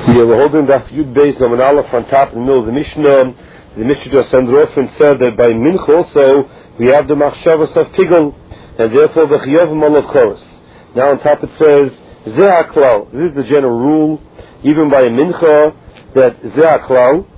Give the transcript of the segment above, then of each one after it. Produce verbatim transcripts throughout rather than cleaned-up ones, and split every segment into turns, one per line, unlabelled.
Yeah, we're holding that Yud Beis on an Aleph on top in the middle of the Mishnah. The Mishnah just ended off and said that by Mincha also we have the Machshavas of Pigel, and therefore the Chiyavim of Chorus. Now on top it says Zeh HaKlal. This is the general rule, even by a Mincha, that Zeh HaKlal,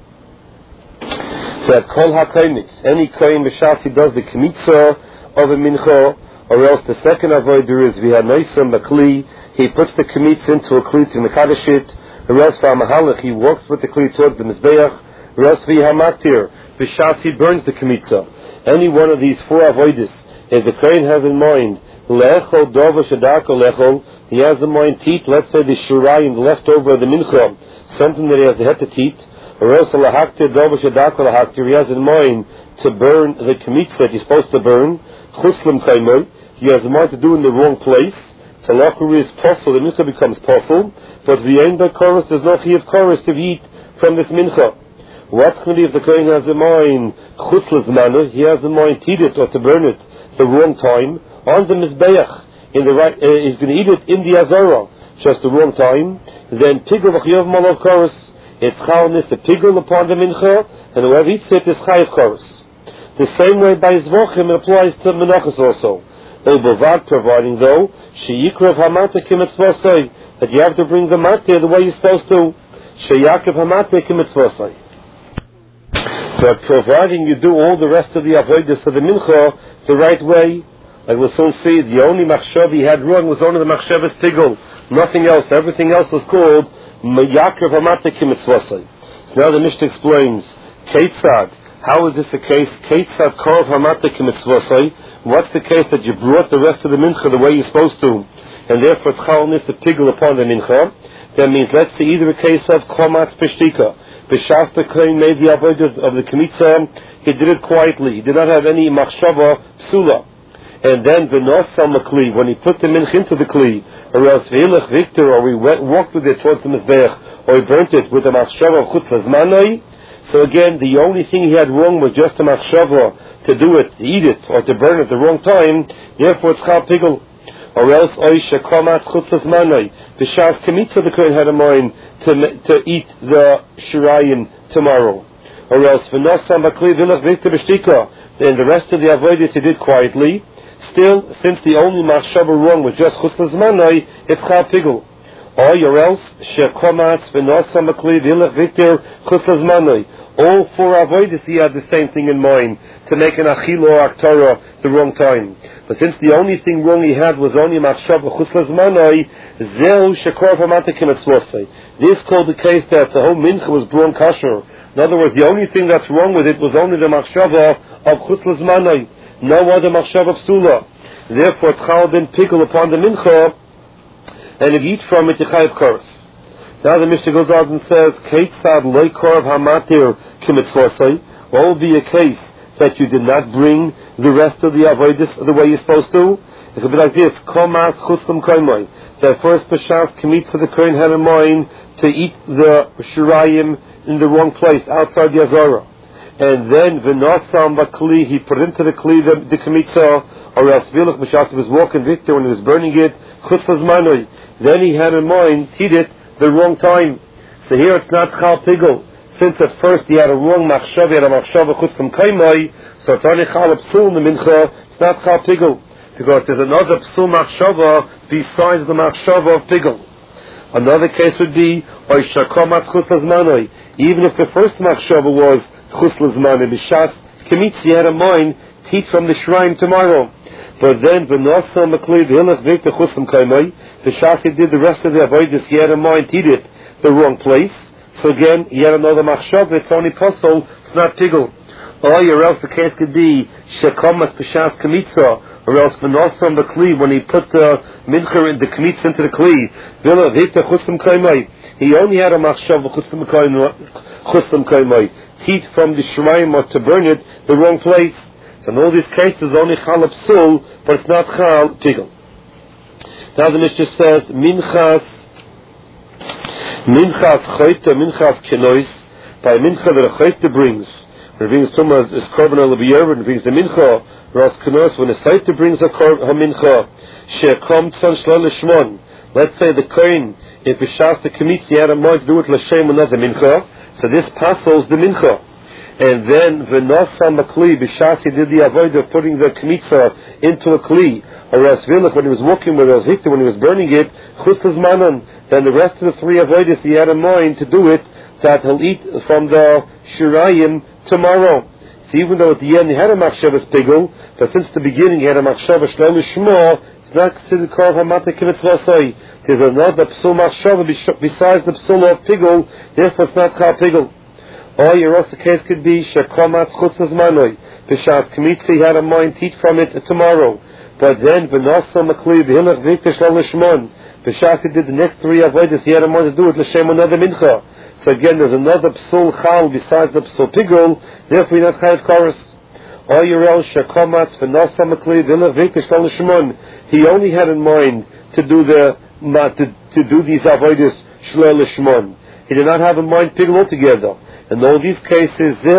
that Kol HaKoimitz, any Koyin B'Shas does the Kmitza of a Mincha, or else the second avoider is V'Hanoisam B'Kli, he puts the Kmitza into a Kli to Mekadosh it, or else V'Hamahalach, he walks with the Kli towards the Mizbeach, or else V'Hamatir, B'Shas he burns the Kmitza. Any one of these four avoiders, if the Koyin has in mind, Le'echol Dova Shadarko Lechol, he has in mind teat, let's say the Shirayim, the leftover of the Mincha, something that he has to have to teat, or else Lahaktir Dova Shadarko Lahaktir, he has in mind to burn the Kmitza that he's supposed to burn, Chuslam Kaimoi, he has in mind to do in the wrong place, Talakuri is possible, the Mincha becomes possible, but the end of chorus, there's no Chiyav chorus to eat from this Mincha. What's going to be if the Kohen has in mind Chuslas Manu, he has in mind to eat it or to burn it the wrong time, on the Mizbeach, in the right, uh, he's going to eat it in the Azara, just the wrong time, then Pigel V'Chiyav Malav chorus, it's Chalnis, the Pigel upon the Mincha, and whoever eats it is Chayav chorus. The same way by Zvachim it applies to Menachos also. Obavad, providing though, Sheyikrav Hamata Kimitzvosai, that you have to bring the Mate the way you're supposed to. Sheyakrav Hamata Kimitzvosai. But providing you do all the rest of the avoidance of the Mincha the right way, like we'll soon see, the only Machshav he had wrong was only the Machshavas Pigel, nothing else. Everything else was called Yakrav Hamata Kimitzvosai. So now the Mishnah explains, Keitzad, how is this the case? Keitzad Korv Hamata Kimitzvosai. What's the case that you brought the rest of the Mincha the way you're supposed to, and therefore it's Chalnis to Pigel upon the Mincha? That means, let's see, either a case of Komatz Peshtika, B'Shas the Kohen made the avodah of the Kmitza, he did it quietly, he did not have any Machshava Psula, and then V'Nosam Kli, when he put the Mincha into the Kli, or else V'Hilach Victor, or we went, walked with it towards the Mizbeach, or he burnt it with the Machshava of Chutz Lazmanai. So again, the only thing he had wrong was just the Machshava to do it, to eat it, or to burn it at the wrong time, therefore it's Chal Pigel. Or else, Oisha Komatz Chutzlas Manai, the Shas Kemitza the Kohen had in mind to, to eat the Shirayim tomorrow. Or else, V'Nosam Bakli V'Ilach Victor B'Shtika, and the rest of the avoidance he did quietly. Still, since the only Machshava wrong was just Chutzlas Manai, it's Chal Pigel. Or else, Shekomatz V'Nosam Bakli V'Ilach Victor Chutzlas Manai. All four avoiders he had the same thing in mind, to make an achila or aktara the wrong time. But since the only thing wrong he had was only machshav chuslas manai, zeu shekor v'matakim etzvosei. This called the case that the whole mincha was blown kasher. In other words, the only thing that's wrong with it was only the machshava of chuslas manai, no other machshava psula. Therefore, tzchal ben Pigel upon the mincha, and if you eat from it, you chayav koros. Now the Mishnah goes on and says, Keitzad loikorv hamatir kimitzvosai. What will be a case that you did not bring the rest of the avoidus the way you're supposed to? It could be like this, Komas chuslam koimoi. That first B'Shas Kemitza the Kohen had in mind to eat the Shirayim in the wrong place, outside the Azara. And then V'Nosam Bakli, he put into the Kli the, the Kemitza, or else Vilach B'Shas was walking Victor when he was burning it, Chuslas Manoi. Then he had in mind to eat it the wrong time. So here it's not Chal Pigel. Since at first he had a wrong Machshav, he had a Machshav Chutzim Kaimai, so it's only Chal Psul in the Mincha, it's not Chal Pigel. Because there's another Psul Machshava besides the Machshava of Pigel. Another case would be Oisha Komatz Chuslas Manoi. Even if the first Machshava was Chuslas Manoi, B'Shas Kemitzi had a mind to eat from the shrine tomorrow. But then, V'Nosa Makli V'Hilach Victor Chuslam Kaimai, the Shafi did the rest of the avoidance, he had in mind to eat it the wrong place. So again, he had another machshav, it's only possible, it's not Pigel. Or else the case could be, Shekomas B'Shas Kemitza, or else V'Nosa Makli, when he put the mincha in the Kemitza into the Kli, V'Hilach Victor Chuslam Kaimai, he only had a machshav Chuslam Kaimai, heat from the Shemaim or to burn it the wrong place. So in all these cases, only Chal Psul, but it's not Chal Pigel. Now the Mishnah says, Minchas, Minchas Choyte, Minchas Kenois, by Mincha that a Choyte brings, when it brings Tumah is Korban al-Biyar, when it brings the Mincha, Ras Kenois, when a Saita brings a Mincha, She'kom Tzon Shlol Lishmon, let's say the Kohen if B'shas the Kemitza he had a mind to do it l'shem another mincha, so this passes the mincha. And then v'nosa makli b'shas he did the avodah of putting the Kemitza into a kli, or else vilach when he was walking with it, when he was burning it, chus l'zmanan. Then the rest of the three avodas he had in mind to do it, that he'll eat from the shirayim tomorrow. So even though at the end he had a machshavas pigul, but since the beginning he had a machshavas shlo lishmo, it's not considered kol hamata kimitzvasai. There's another psul machshava besides the psul of pigul, therefore it's not chal pigul. Or your also case could be shekomat chutz zmanoi. B'shas Kemitza he had a mind to eat from it tomorrow, but then v'nosa makli v'hilach v'ikta shlo lishmon. B'shas he did the next three avodas he had a mind to do it l'shem another mincha. So again, there's another psul chal besides the psul pigul, therefore you're not chayav chorus. Or your el shekomat v'nosa makli v'hilach v'ikta shlo lishmon. He only had in mind to do the to, to do these avodas shlo lishmon. He did not have in mind pigul altogether. In all these cases, this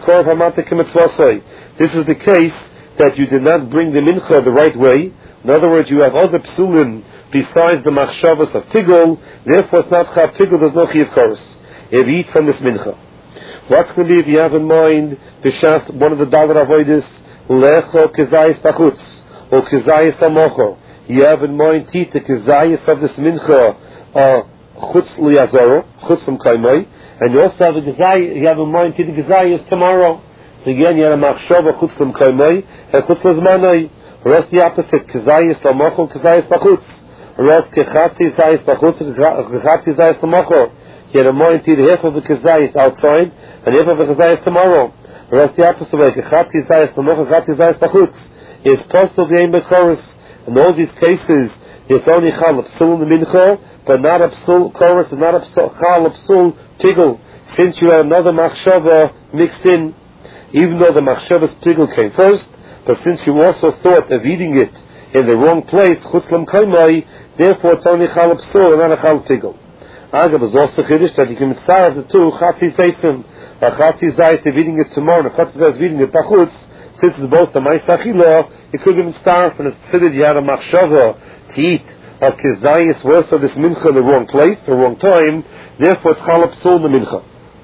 is the case that you did not bring the mincha the right way. In other words, you have other psulim besides the machshavas of pigul, therefore it's not chav pigul, there's no chiv chorus. If you eat from this mincha. What's going to be if you have in mind, b'shas, one of the dollar avoidus, lecho kezayis bachutz, or kezayis amocho. You have in mind to eat the kezayis of this mincha, or chutz liyazoro, chutz l'mkaimai, and you also have a gezayis, you have in mind to the gezayis tomorrow. So again, you have a machshava chutz l'mkaimai, and chutz l'zmanai. Or else the opposite, kezayis amocho, kezayis bachutz. Or else kechatzi zayis bachutz, kechatzi zayis amocho. You have in mind to the half of the kezayis outside, and half of the kezayis tomorrow. Or else the opposite way, kechatzi zayis amocho, kechatzi zayis bachutz. It's possible the aim chorus. In all these cases, it's only chal psul in the mincha, but not a psul chorus, and not a chal psul pigul. Since you have another machshava mixed in, even though the machshava's pigul came first, but since you also thought of eating it in the wrong place, chutz l'mkaimai, therefore it's only chal psul and not a chal pigul. Agav is also chiddush that you can mitzvah the two chatzi zeisim. A chatzi zeis if eating it tomorrow, and a chatzi zeis eating it bachutz. Since it's both the ma'is achila, it could have been starved, and it's considered you had a machshava to eat a kezayis worth of this mincha in the wrong place, the wrong time. Therefore, it's chal psul the mincha.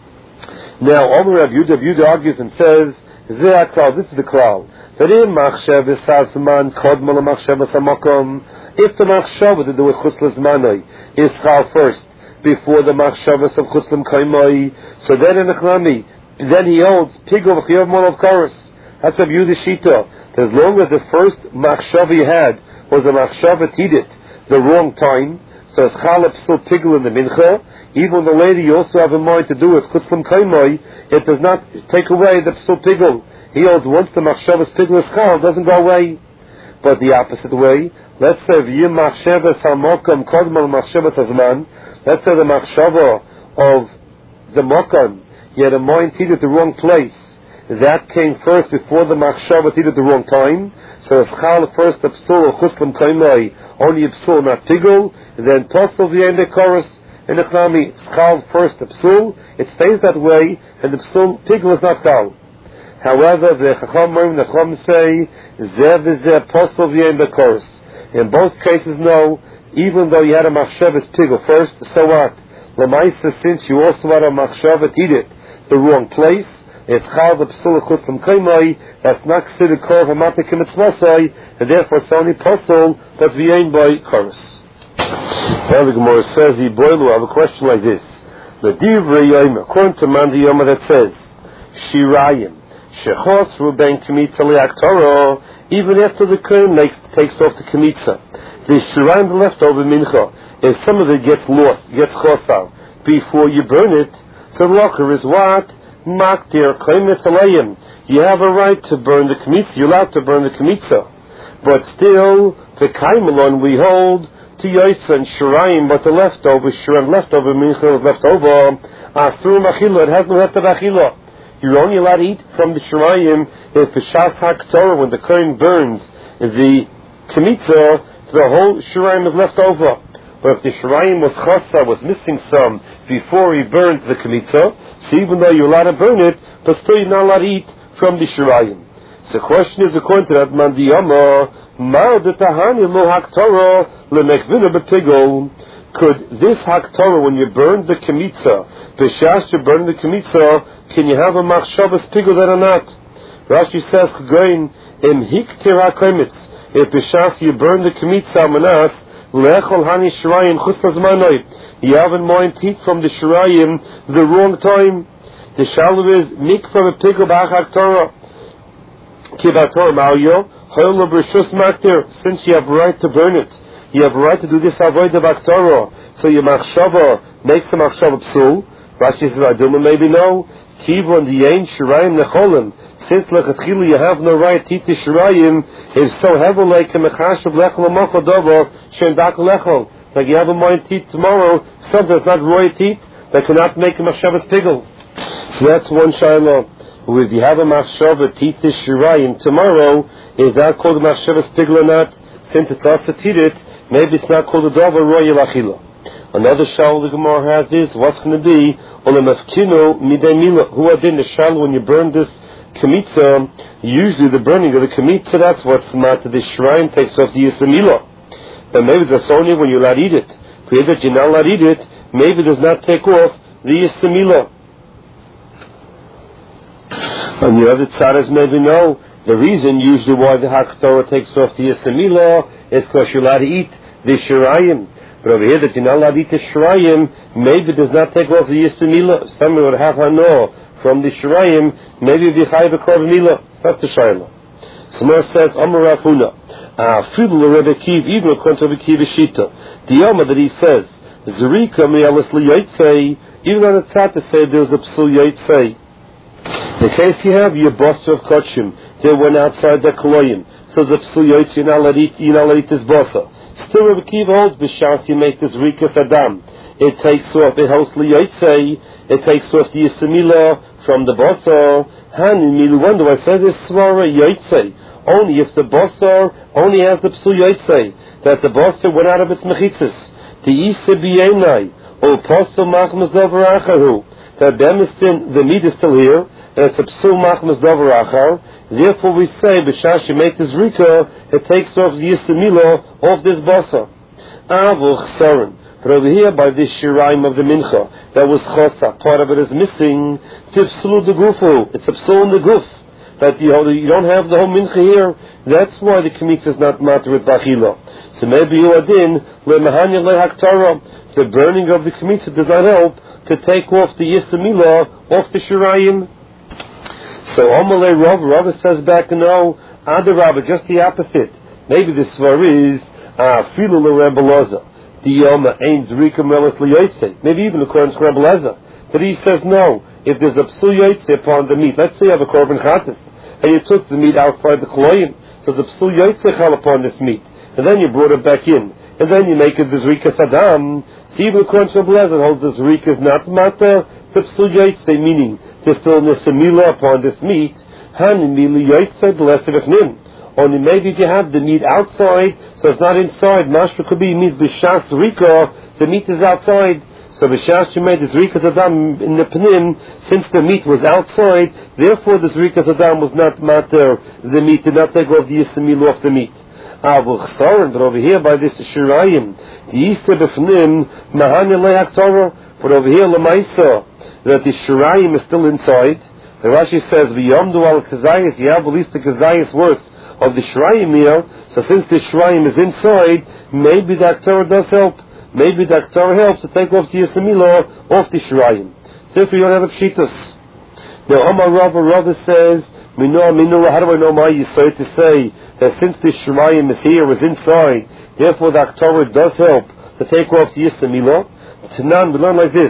Now, Omer Rav Yehuda, Yehuda argues and says, "Zeh klal, this is the klal. That in machshava sazman kodma lemachshava samakom. If the machshava to do with chutz l'zmanai is chal first before the machshavas of chutz l'mkaimai, so then in the chlami, then he holds pigul v'chiyav mon of chorus. That's a Yehuda shita. As long as the first machshava you had was a machshava to eat it the wrong time, so it's chal psul pigul in the mincha. Even the lady you also have in mind to do it chutz l'mkaimai, it does not take away the psul pigul. He holds once the machshava's pigul is chal, it doesn't go away. But the opposite way, let's say v'yim machshava salmokam kodmal machshava sazman. Let's say the machshava of the mokam, you had in mind to eat it the wrong place. That came first before the machshava to eat at the wrong time. So it's chal first the psul of chutz l'mkaimai, only a psul, not pigul. Then posel v'yem the chorus in the chlami. It's chal first the psul. It stays that way, and the psul pigul is not chal. However, the chachamim, the chachamim say zeh v'zeh posel v'yem the chorus. In both cases, no. Even though you had a machshava's pigul first, so what? L'maisa, since you also had a machshava to eat it the wrong place, it's chal the psul chutz l'mkaimai. That's not considered kol hamata kimitzvasai, and therefore it's only posel, but v'yein by chorus. Now the Gemara says, "Yiboilu." I have a question like this: the divrei yom, according to Mandi Yoma, that says shirayim shechos ruben kemitza leaktoro. Even after the kohen makes takes off the kemitza, the shirayim, the leftover mincha, if some of it gets lost, gets chosal before you burn it, so the locher is what? Maktir kaimitz alayim. You have a right to burn the kemitza. You're allowed to burn the kemitza, but still the kaimelon we hold to yoysa and shirayim. But the leftover shirayim, leftover mincha is left over. Asur machila. It has no left of achila. You're only allowed to eat from the shirayim if the shas haktorah, when the kohen burns the kemitza, the whole shirayim is left over. But if the shirayim was chasa, was missing some before he burned the kemitza, so even though you're allowed to burn it, but still you're not allowed to eat from the shirayim. So the question is, according to that Mandi Yoma, Ma'od tahani lo haktoro lemekvina b'pigol. could this Haktorah, when you burn the Kemitza, B'shas you burn the Kemitza, can you have a Machshavas Pigul that or not? Rashi says, Chgoin, Im Hiktir HaKemitz, if B'shas you burn the Kemitza Manas, Lechol Hani Shirayim Chustaz Manoi, you have in mind heat from the Shirayim the wrong time. The Shalom is Mikva Pigul B'ach Haktorah. Kibator Ma'yo, Hoylo B'Rishus Maktir, since you have right to burn it, you have a right to do this avoid of Haktorah, so your machshava makes the machshava psul. Rashi says, I don't know, maybe no. Kivon the Yain Shirayim Necholim, since lechatchila you have no right to eat the Shirayim, is so heavy like a mechashav lechol amocha dovo shem dak lechol. Like you have a mind to eat tomorrow, something that's not roy to eat, that cannot make a machshavas pigul. So that's one shiloh. If you have a machshava to eat the Shirayim tomorrow, is that called a machshavas pigul or not? Since it's also to eat it, maybe it's not called a dova royal achila. Another shal the Gemara has is what's going to be olemafkino midei mila. Who are in the shal when you burn this kemitza? Usually the burning of the kemitza, that's what's matter. The shrine takes off the yisamila. But maybe that's only when you're allowed to eat it. If you're not allowed to eat it, maybe it does not take off the yisamila. And the other tzaras maybe no. The reason usually why the Haktorah takes off the yisamila is because you're allowed to eat the shirayim. But over here that you're not allowed to eat the shirayim, maybe it does not take off the yisamila. Someone would have hano from the shirayim, maybe the chayiv korban mila. That's the shayla. Somewhere says Amar Rav Huna, Fidul Rebbe Kiv, even according to Rebbe Kiv Shita, the Yoma that he says Zerika miyalis liyatzei, even on the tzat to say there's a psul yatzei. In case you have your boss of kochim, they went outside the koloyim. So the psul yaitz, you're not allowed to eat this bossa. Still, Rebbe Kiva holds b'shas you make this rikas adam. It takes off, it holds liyatzei, it takes off the yisamila from the bossa. Hani milu wonder why I say this svara yatzei. Only if the bossa only has the psul yatzei, that the bossa went out of its mechitzas. The isa biyenai, or posel machmas dover acharu, that the meat is still here, and it's a psul machmas dover achar. Therefore we say, b'shas you make this rika, it takes off the yisamila of this basa. Avuch sarin. But over here, by this shiraim of the mincha, that was chosa, part of it is missing, tifsulu the gufu. It's a psul in the guf. That you, you don't have the whole mincha here. That's why the kemitza is not matter with bachila. So maybe you are in, lemahanya lehaktara. The burning of the kemitza does not help to take off the yisamila off the shiraim. So Amalei Rav, Rav says back, no, Adarabba, just the opposite. Maybe the svar is Filu Rebbe Loza. The Yoma Ein Zrika Melis Liyaitse. Maybe even according to Rebbe Loza. But he says no. If there's a psul yaitse upon the meat, let's say you have a korban chatas, and you took the meat outside the koloyim, so the psul yaitse chal upon this meat, and then you brought it back in, and then you make it the zrika sadam. So even according to Rebbe Loza holds the zrika is not matter the psul yaitse, meaning there's still nisamila upon this meat. Hanimili yaitse the less of nim. Only maybe if you have the meat outside, so it's not inside. Mashra could be means b'shas rika, the meat is outside. So b'shas you made this rika zadam in the pnim, since the meat was outside, therefore this rika zadam was not matter. The meat did not take off the yisamila off the meat. Avu chsaron, but over here by this shirayim, the yisa b'fnim mahanya lehaktara, but over here lemaisa, that the shirayim is still inside. The Rashi says, "V'yomdu al kazayis." You have at least the kazayis worth of the shirayim here. So since the shirayim is inside, maybe the aktorah does help. Maybe the aktorah helps to take off the yisamila off the shirayim. So if you don't have a pshitas. Now, Amar Rava Rava says, "Minu minu." How do I know my yisay to say that since the shirayim is here, is inside, therefore the aktorah does help to take off the yisamila? Tanan, we learn like this.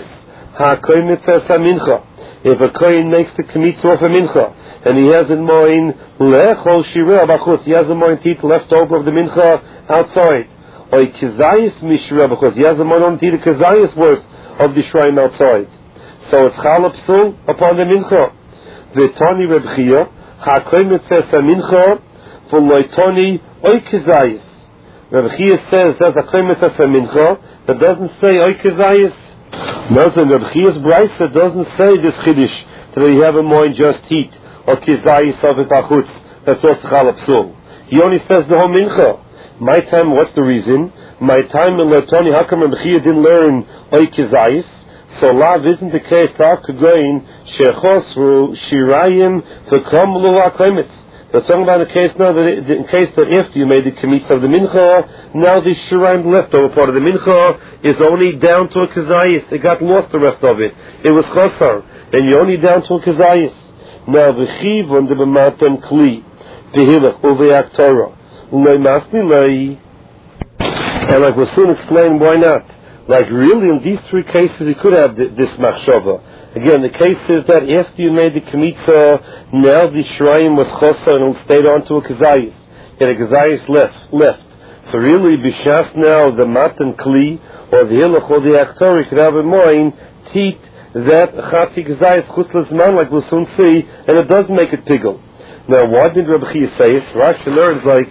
If a kohen makes the kemitza off a mincha, and he has in mind lechol shireh b'chutz, he has in mind teeth left over of the mincha outside, or kizayis mishireh b'chutz, he has in mind on teeth the kizayis worth of the shrine outside. So it's chal psul upon the mincha. V'toni Reb Chia hakohen mitzvah mincha for loitoni oy kizayis. Reb Chia says there's a kohen mitzvah mincha that doesn't say oy kizayis. Nothing. Reb Chia's brayso doesn't say this chiddush that you have in mind just heat or kizayis of it achutz. That's also chal psul. He only says the whole mincha. My time, what's the reason? My time in Latoni, how come Rabbi Chia didn't learn Oikizayis? So Lav isn't the case, Ta'akagoin, Shechosru, Shirayim, V'kom Luwa Klemitz. They're talking about a case now that it, in case that after you made the Kemitz of the Mincha, now the Shirayim leftover part of the Mincha is only down to a Kazayis. It got lost the rest of it. It was Chosar. And you're only down to a Kazayis. Now the Chiv on the B'matem Kli, Behilach, Uveyak Torah, Loi Masni Loi. And like we'll soon explain why not. Like really in these three cases you could have th- this Machshava. Again, the case is that after you made the Kemitza, now the Shrayim was Chosa and it stayed on to a Kazayis. And a Kazayis left, left. So really, Bishas now, the Matan Kli, or the Hilach, or the Aktori, could have a moin, teat, that Chati Kazayis, Chuslas Man, like we'll soon see, and it does make it piggle. Now, why did Rabbi Chia say it? Rashi learns like,